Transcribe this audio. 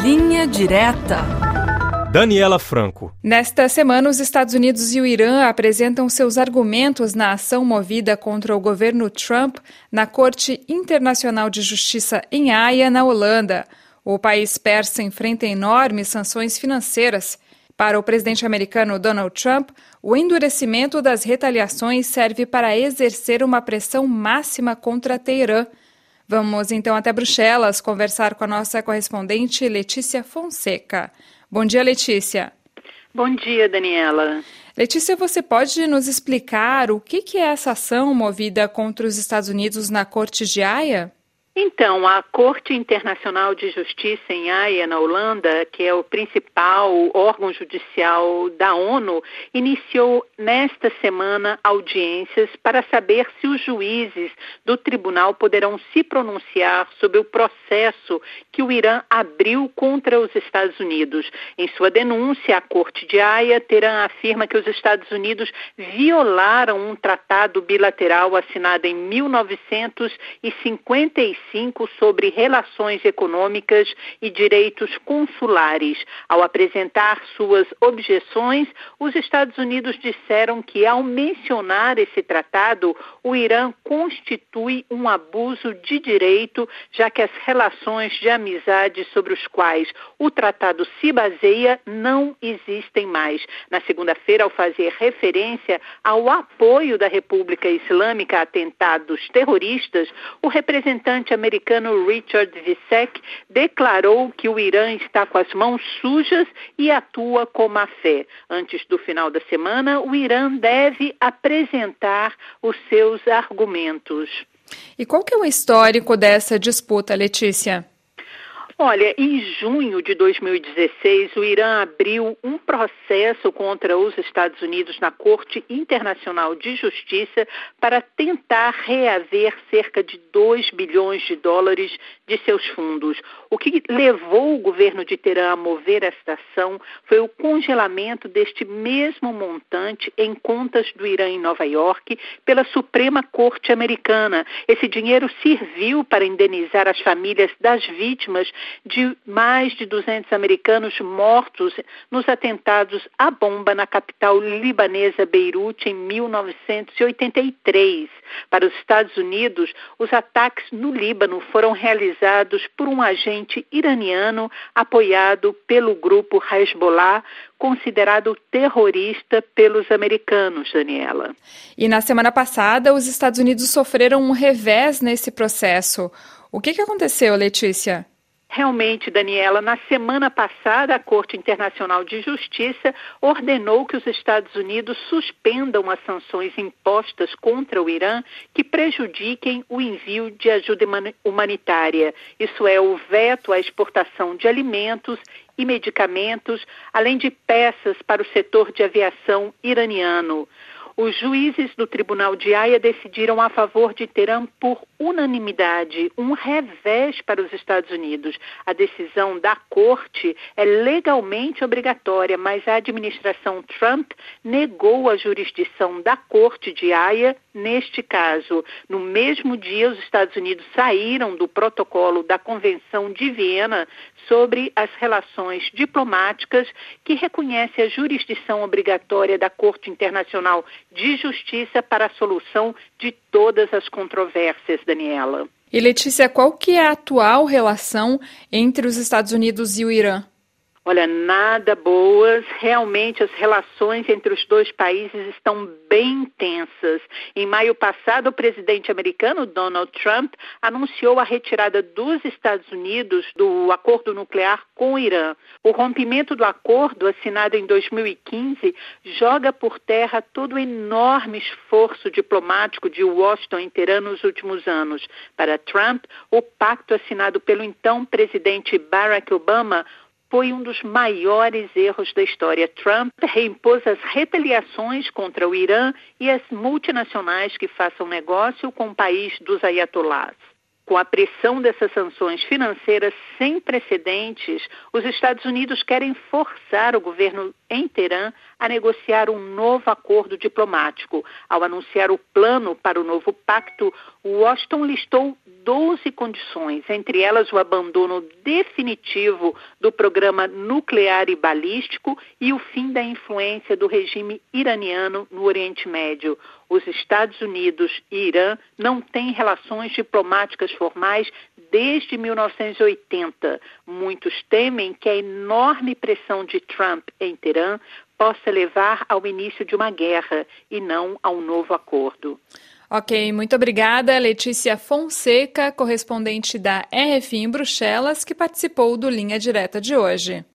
Linha Direta. Daniela Franco. Nesta semana, os Estados Unidos e o Irã apresentam seus argumentos na ação movida contra o governo Trump na Corte Internacional de Justiça em Haia, na Holanda. O país persa enfrenta enormes sanções financeiras. Para o presidente americano Donald Trump, o endurecimento das retaliações serve para exercer uma pressão máxima contra Teherã. Vamos então até Bruxelas conversar com a nossa correspondente Letícia Fonseca. Bom dia, Letícia. Bom dia, Daniela. Letícia, você pode nos explicar o que é essa ação movida contra os Estados Unidos na Corte de Haia? Então, a Corte Internacional de Justiça em Haia, na Holanda, que é o principal órgão judicial da ONU, iniciou nesta semana audiências para saber se os juízes do tribunal poderão se pronunciar sobre o processo que o Irã abriu contra os Estados Unidos. Em sua denúncia à Corte de Haia, Teherã afirma que os Estados Unidos violaram um tratado bilateral assinado em 1955 sobre relações econômicas e direitos consulares. Ao apresentar suas objeções, os Estados Unidos disseram que, ao mencionar esse tratado, o Irã constitui um abuso de direito, já que as relações de amizade sobre os quais o tratado se baseia não existem mais. Na segunda-feira, ao fazer referência ao apoio da República Islâmica a atentados terroristas, o representante americano Richard Visek declarou que o Irã está com as mãos sujas e atua com má fé. Antes do final da semana, o Irã deve apresentar os seus argumentos. E qual que é o histórico dessa disputa, Letícia? Olha, em junho de 2016, o Irã abriu um processo contra os Estados Unidos na Corte Internacional de Justiça para tentar reaver cerca de 2 bilhões de dólares de seus fundos. O que levou o governo de Teherã a mover esta ação foi o congelamento deste mesmo montante em contas do Irã em Nova York pela Suprema Corte Americana. Esse dinheiro serviu para indenizar as famílias das vítimas de mais de 200 americanos mortos nos atentados à bomba na capital libanesa Beirute em 1983. Para os Estados Unidos, os ataques no Líbano foram realizados por um agente iraniano apoiado pelo grupo Hezbollah, considerado terrorista pelos americanos, Daniela. E na semana passada, os Estados Unidos sofreram um revés nesse processo. O que aconteceu, Letícia? Realmente, Daniela, na semana passada, a Corte Internacional de Justiça ordenou que os Estados Unidos suspendam as sanções impostas contra o Irã que prejudiquem o envio de ajuda humanitária. Isso é, o veto à exportação de alimentos e medicamentos, além de peças para o setor de aviação iraniano. Os juízes do Tribunal de Haia decidiram a favor de Teherã por unanimidade, um revés para os Estados Unidos. A decisão da Corte é legalmente obrigatória, mas a administração Trump negou a jurisdição da Corte de Haia neste caso. No mesmo dia, os Estados Unidos saíram do protocolo da Convenção de Viena sobre as relações diplomáticas, que reconhece a jurisdição obrigatória da Corte Internacional de Justiça para a solução de todas as controvérsias, Daniela. E, Letícia, qual que é a atual relação entre os Estados Unidos e o Irã? Olha, nada boas. Realmente as relações entre os dois países estão bem tensas. Em maio passado, o presidente americano Donald Trump anunciou a retirada dos Estados Unidos do acordo nuclear com o Irã. O rompimento do acordo, assinado em 2015, joga por terra todo o enorme esforço diplomático de Washington em Teherã nos últimos anos. Para Trump, o pacto assinado pelo então presidente Barack Obama foi um dos maiores erros da história. Trump reimpôs as retaliações contra o Irã e as multinacionais que façam negócio com o país dos ayatollahs. Com a pressão dessas sanções financeiras sem precedentes, os Estados Unidos querem forçar o governo em Teherã a negociar um novo acordo diplomático. Ao anunciar o plano para o novo pacto, Washington listou 12 condições, entre elas o abandono definitivo do programa nuclear e balístico e o fim da influência do regime iraniano no Oriente Médio. Os Estados Unidos e Irã não têm relações diplomáticas formais desde 1980. Muitos temem que a enorme pressão de Trump em Teherã possa levar ao início de uma guerra e não a um novo acordo. Ok, muito obrigada, Letícia Fonseca, correspondente da RFI em Bruxelas, que participou do Linha Direta de hoje.